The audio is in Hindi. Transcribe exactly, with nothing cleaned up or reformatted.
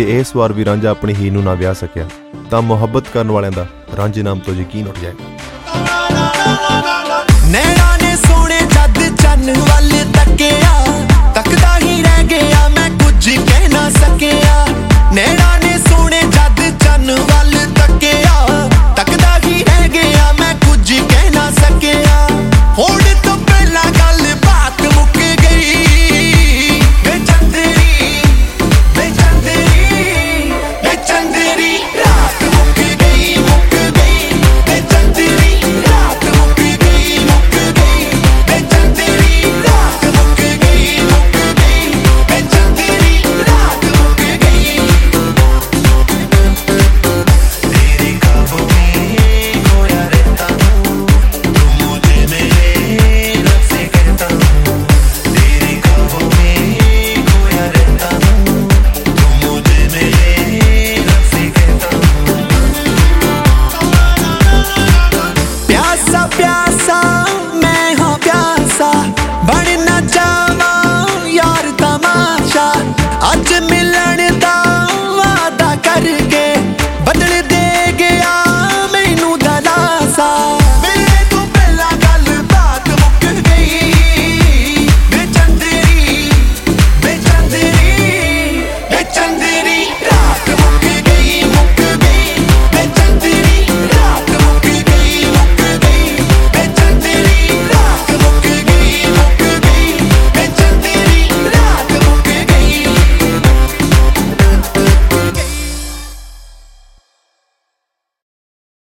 जे इस वार भी रांझा अपनी ही नूं ना विआह सकिया तां मुहब्बत करन वालियां दा रांझे नाम तो यकीन उठ जाएगा। नैना ने सोने जद चन्न वल तकिया तकदा ही रह गया मैं कुछ कह ना सकिया। नैना ने सोने जद चन्न वल तकिया तकदा ही रह गया मैं कुछ कह ना सकिया। होड़ तो पहला गल बात मुक गई वे चंदेरी वे चंदेरी वे चंदेरी रात मुक गई मुक गई वे चंदेरी रात मुक गई मुक गई वे चंदेरी रात मुक गई मुक गई वे चंदेरी रात मुक गई। तेरे ख्वाबों में खोया रहता हूँ तू मुझे मेरे रब से कहता हूँ। तेरे ख्वाबों में खोया रहता हूँ तू मुझे मेरे रब से कहता हूँ। प्यासा प्यासा मैं हाँ प्यासा बन ना जावा यार तमाशा अज